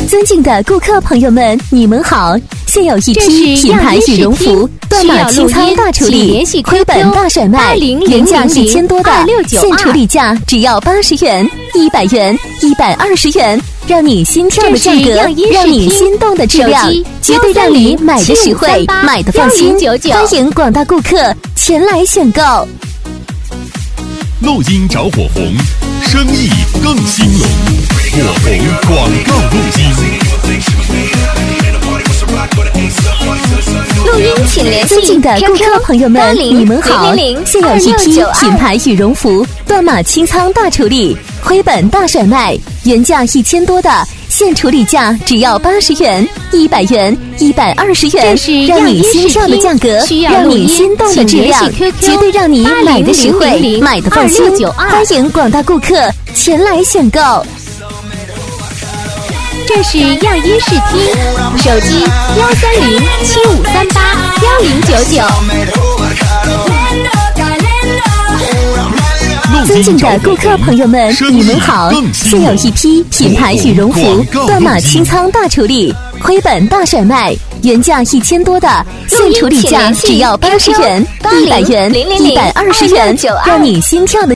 尊敬的顾客朋友们，你们好！现有一批品牌羽绒服断码清仓大处理，亏本大甩卖，原价1000多的，现处理价只要80元、100元、120元，让你心跳的价格，让你心动的质量，绝对让你买的实惠，买的放心。欢迎广大顾客前来选购。 录音找火红，生意更兴隆。火红广告录音。 录音请联系尊敬的顾客朋友们，你们好！现有一批品牌羽绒服断码清仓大处理，亏本大甩卖，原价1000多的，现处理价只要80元、100元、120元，让你心跳的价格，让你心动的质量，绝对让你买的实惠，买的放心。欢迎广大顾客前来选购。 这是样衣视听，手机13075381099。 尊敬的顾客朋友们，你们好！现有一批品牌羽绒服断码清仓大处理，亏本大甩卖，原价1000多的，现处理价只要80元、100元、120元，让你心跳的